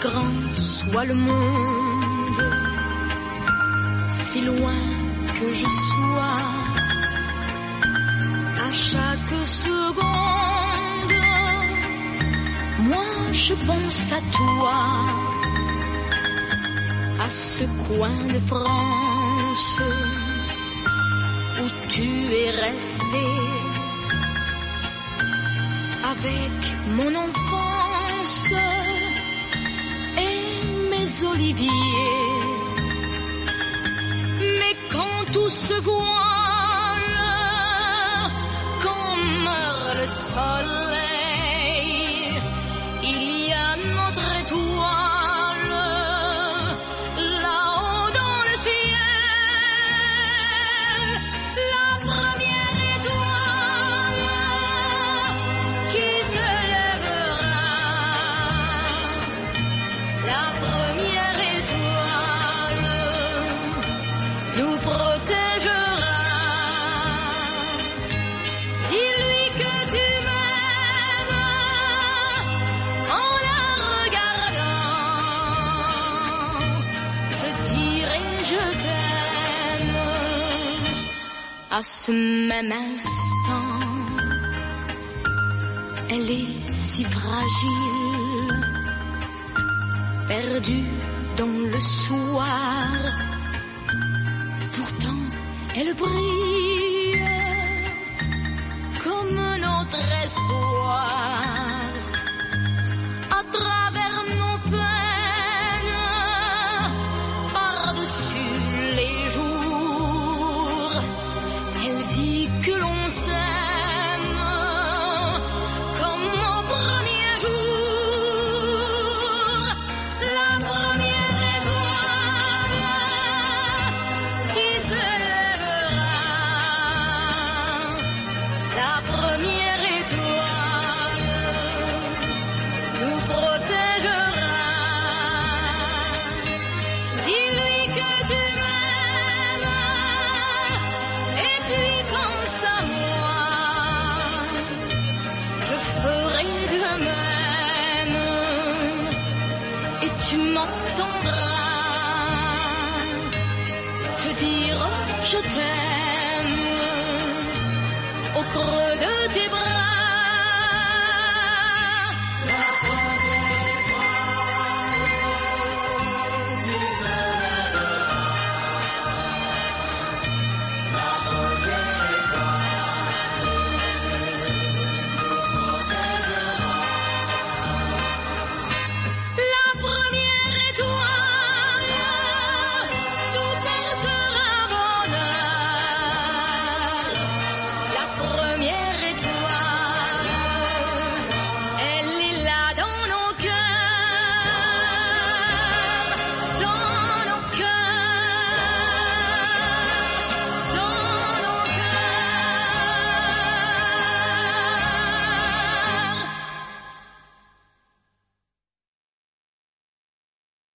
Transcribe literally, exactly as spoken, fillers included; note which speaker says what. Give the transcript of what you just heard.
Speaker 1: grand soit le monde, si loin que je sois, à chaque seconde, moi je pense à toi, à ce coin de France où tu es resté, avec mon enfance et mes oliviers. Mais quand tout se voile, quand meurt le soleil, il y a notre étoile là-haut dans le ciel, la première étoile qui se lèvera, la première étoile nous protégera. Dis-lui que tu m'aimes en la regardant, je dirai je t'aime à ce même instant. Elle est si fragile, perdue dans le soir, pourtant elle brille comme notre espoir. À travers nos peines, par-dessus les jours, elle dit que l'on s'aime comme au premier jour, la première étoile qui se lèvera, la première étoile nous protégera. Dis-lui que tu m'aimes et puis pense à moi, je ferai de même et tu m'entendras te dire je t'aime